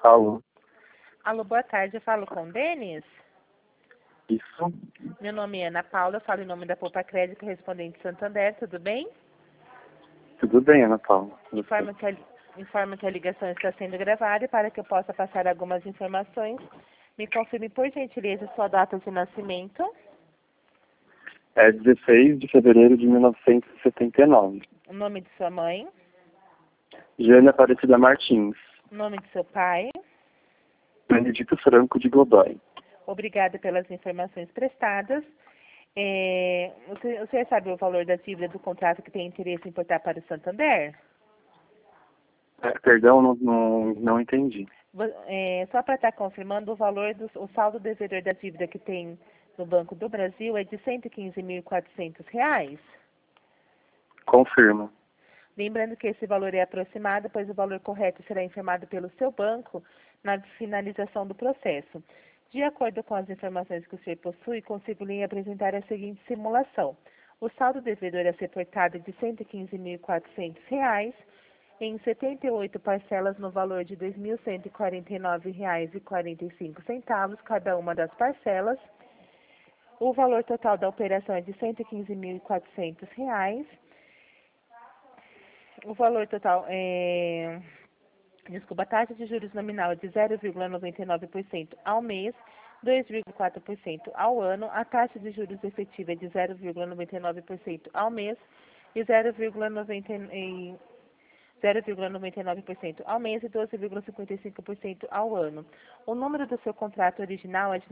Alô? Alô, boa tarde. Eu falo com o Denis. Isso? Meu nome é Ana Paula, eu falo em nome da Poupa Crédito Correspondente Santander, tudo bem? Tudo bem, Ana Paula. Informo que a ligação está sendo gravada e para que eu possa passar algumas informações, me confirme por gentileza sua data de nascimento. É 16 de fevereiro de 1979. O nome de sua mãe. Jane Aparecida Martins. O nome de seu pai. Benedito Franco de Godoy. Obrigada pelas informações prestadas. O senhor sabe o valor da dívida do contrato que tem interesse em importar para o Santander? Perdão, não entendi. Só para estar confirmando, o saldo devedor da dívida que tem no Banco do Brasil é de R$ 115.400. Confirmo. Lembrando que esse valor é aproximado, pois o valor correto será informado pelo seu banco na finalização do processo. De acordo com as informações que o senhor possui, consigo lhe apresentar a seguinte simulação. O saldo devedor a ser portado é de R$ 115.400 em 78 parcelas no valor de R$ 2.149,45, cada uma das parcelas. O valor total da operação é de R$ 115.400. O valor total a taxa de juros nominal é de 0,99% ao mês, 2,4% ao ano. A taxa de juros efetiva é de 0,99% ao mês e 0,99% ao mês e 12,55% ao ano. O número do seu contrato original é de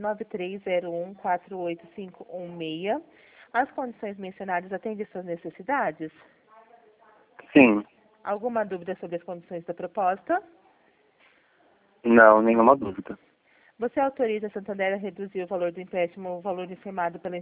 9301485516. As condições mencionadas atendem suas necessidades? Sim. Alguma dúvida sobre as condições da proposta? Não, nenhuma dúvida. Você autoriza a Santander a reduzir o valor do empréstimo, o valor informado pela...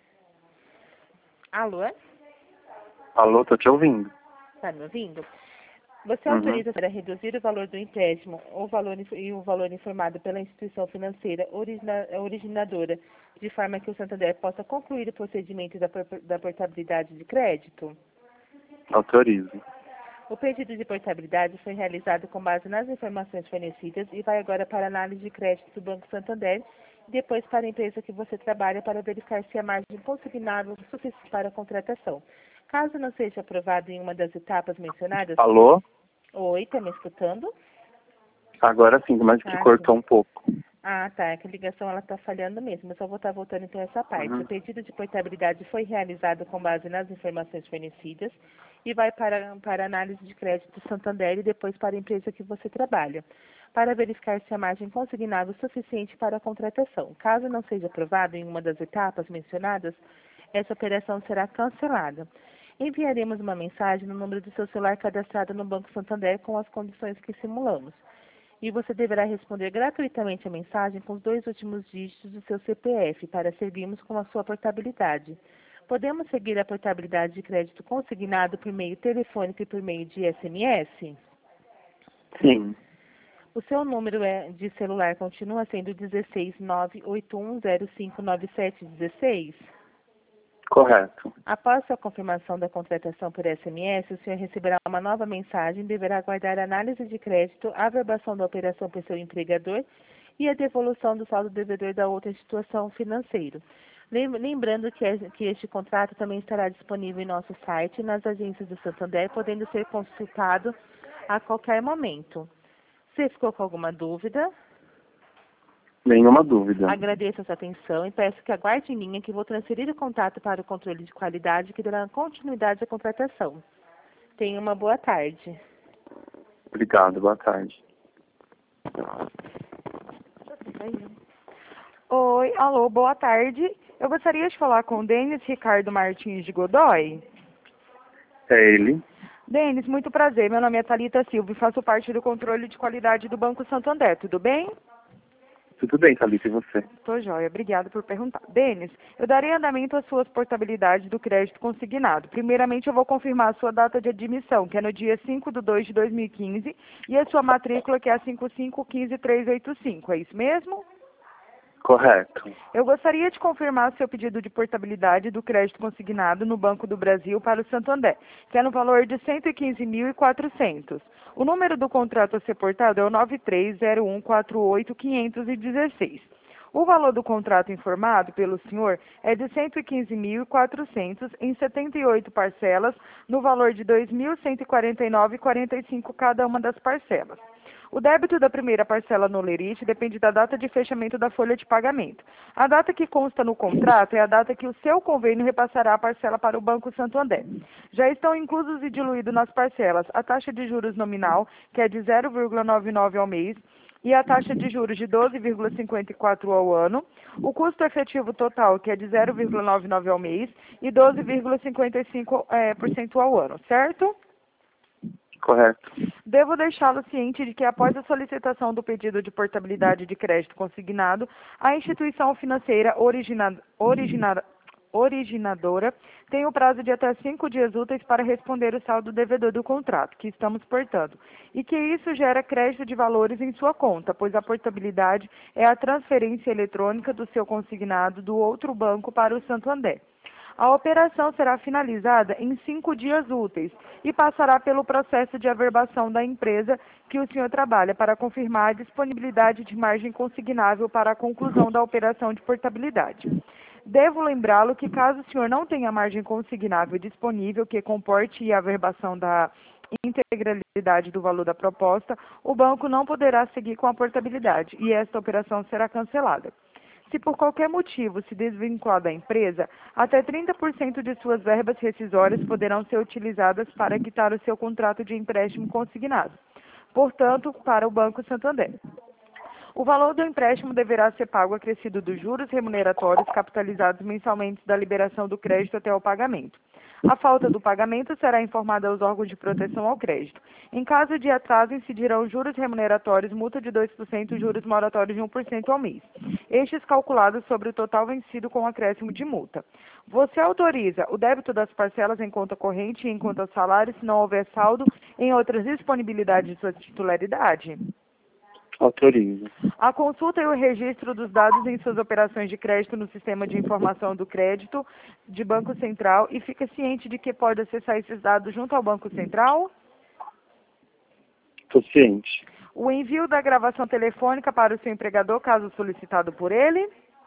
Alô? Alô, tô te ouvindo. Está me ouvindo? Você autoriza a reduzir o valor do empréstimo o valor informado pela instituição financeira originadora, de forma que o Santander possa concluir o procedimento da portabilidade de crédito? Autorizo. O pedido de portabilidade foi realizado com base nas informações fornecidas e vai agora para a análise de crédito do Banco Santander e depois para a empresa que você trabalha para verificar se a margem consignável é suficiente para a contratação. Caso não seja aprovado em uma das etapas mencionadas... Alô? Oi, está me escutando? Agora sim, mas que cortou um pouco. Ah, tá. É que a ligação ela está falhando mesmo. Eu só vou estar voltando então a essa parte. O pedido de portabilidade foi realizado com base nas informações fornecidas e vai para a análise de crédito do Santander e depois para a empresa que você trabalha, para verificar se a margem consignável é suficiente para a contratação. Caso não seja aprovado em uma das etapas mencionadas, essa operação será cancelada. Enviaremos uma mensagem no número do seu celular cadastrado no Banco Santander com as condições que simulamos. E você deverá responder gratuitamente a mensagem com os 2 últimos dígitos do seu CPF para seguirmos com a sua portabilidade. Podemos seguir a portabilidade de crédito consignado por meio telefônico e por meio de SMS? Sim. O seu número de celular continua sendo 16981059716? Correto. Após sua confirmação da contratação por SMS, o senhor receberá uma nova mensagem e deverá aguardar a análise de crédito, a averbação da operação por seu empregador e a devolução do saldo devedor da outra instituição financeira. Lembrando que este contrato também estará disponível em nosso site e nas agências do Santander, podendo ser consultado a qualquer momento. Você ficou com alguma dúvida? Nenhuma dúvida. Agradeço a sua atenção e peço que aguarde em linha que vou transferir o contato para o controle de qualidade que dará continuidade à contratação. Tenha uma boa tarde. Obrigado, boa tarde. Oi, alô, boa tarde. Eu gostaria de falar com o Denis Ricardo Martins de Godoy. É ele. Denis, muito prazer. Meu nome é Thalita Silva e faço parte do controle de qualidade do Banco Santander. Tudo bem? Tudo bem, Thalita, e você? Tô joia, obrigada por perguntar. Denis, eu darei andamento às suas portabilidades do crédito consignado. Primeiramente, eu vou confirmar a sua data de admissão, que é no dia 5/2/2015, e a sua matrícula, que é a 5515385. É isso mesmo? Correto. Eu gostaria de confirmar seu pedido de portabilidade do crédito consignado no Banco do Brasil para o Santander, que é no valor de R$ 115.400. O número do contrato a ser portado é o 930148.516. O valor do contrato informado pelo senhor é de R$ 115.400 em 78 parcelas, no valor de R$ 2.149,45 cada uma das parcelas. O débito da primeira parcela no lerite depende da data de fechamento da folha de pagamento. A data que consta no contrato é a data que o seu convênio repassará a parcela para o Banco Santander. Já estão inclusos e diluídos nas parcelas a taxa de juros nominal, que é de 0,99 ao mês, e a taxa de juros de 12,54 ao ano, o custo efetivo total, que é de 0,99 ao mês, e 12,55% ao ano, certo? Correto. Devo deixá-lo ciente de que, após a solicitação do pedido de portabilidade de crédito consignado, a instituição financeira originadora tem o prazo de até 5 dias úteis para responder o saldo devedor do contrato que estamos portando, e que isso gera crédito de valores em sua conta, pois a portabilidade é a transferência eletrônica do seu consignado do outro banco para o Santander. A operação será finalizada em 5 dias úteis e passará pelo processo de averbação da empresa que o senhor trabalha para confirmar a disponibilidade de margem consignável para a conclusão da operação de portabilidade. Devo lembrá-lo que, caso o senhor não tenha margem consignável disponível que comporte a averbação da integralidade do valor da proposta, o banco não poderá seguir com a portabilidade e esta operação será cancelada. Se por qualquer motivo se desvincular da empresa, até 30% de suas verbas rescisórias poderão ser utilizadas para quitar o seu contrato de empréstimo consignado, portanto, para o Banco Santander. O valor do empréstimo deverá ser pago acrescido dos juros remuneratórios capitalizados mensalmente da liberação do crédito até o pagamento. A falta do pagamento será informada aos órgãos de proteção ao crédito. Em caso de atraso, incidirão juros remuneratórios, multa de 2% e juros moratórios de 1% ao mês. Estes calculados sobre o total vencido com acréscimo de multa. Você autoriza o débito das parcelas em conta corrente e em conta salário se não houver saldo em outras disponibilidades de sua titularidade? Autorizo. A consulta e o registro dos dados em suas operações de crédito no Sistema de Informação do Crédito de Banco Central e fica ciente de que pode acessar esses dados junto ao Banco Central? Estou ciente. O envio da gravação telefônica para o seu empregador, caso solicitado por ele?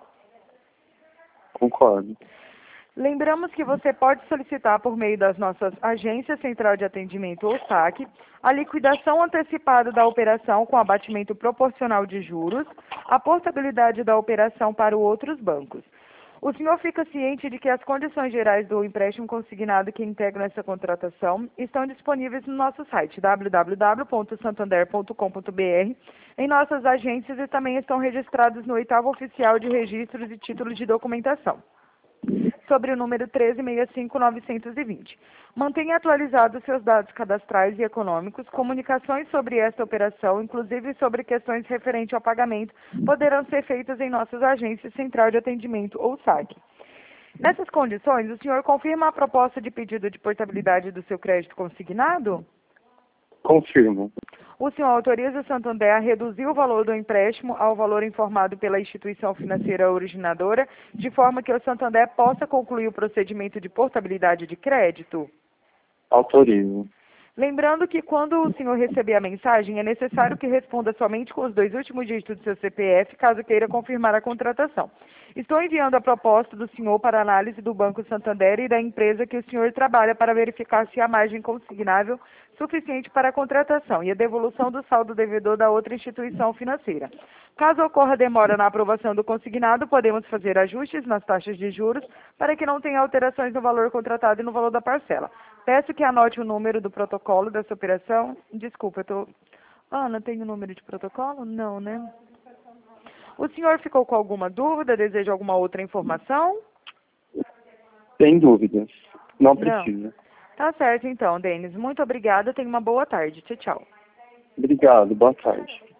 Concordo. Lembramos que você pode solicitar por meio das nossas agências Central de Atendimento ou SAC a liquidação antecipada da operação com abatimento proporcional de juros, a portabilidade da operação para outros bancos. O senhor fica ciente de que as condições gerais do empréstimo consignado que integram essa contratação estão disponíveis no nosso site www.santander.com.br, em nossas agências e também estão registrados no 8º Oficial de Registros e Títulos de Documentação, sobre o número 13.65.920. Mantenha atualizados seus dados cadastrais e econômicos. Comunicações sobre esta operação, inclusive sobre questões referentes ao pagamento, poderão ser feitas em nossas agências Central de Atendimento ou SAC. Nessas condições, o senhor confirma a proposta de pedido de portabilidade do seu crédito consignado? Confirmo. O senhor autoriza o Santander a reduzir o valor do empréstimo ao valor informado pela instituição financeira originadora, de forma que o Santander possa concluir o procedimento de portabilidade de crédito? Autorizo. Lembrando que, quando o senhor receber a mensagem, é necessário que responda somente com os 2 últimos dígitos do seu CPF, caso queira confirmar a contratação. Estou enviando a proposta do senhor para análise do Banco Santander e da empresa que o senhor trabalha para verificar se há margem consignável suficiente para a contratação e a devolução do saldo devedor da outra instituição financeira. Caso ocorra demora na aprovação do consignado, podemos fazer ajustes nas taxas de juros para que não tenha alterações no valor contratado e no valor da parcela. Peço que anote o número do protocolo dessa operação. Desculpa, eu tô... Ana, tem o número de protocolo? Não, né? O senhor ficou com alguma dúvida? Deseja alguma outra informação? Sem dúvidas. Não precisa. Tá certo, então, Denis. Muito obrigada. Tenha uma boa tarde. Tchau, tchau. Obrigado. Boa tarde.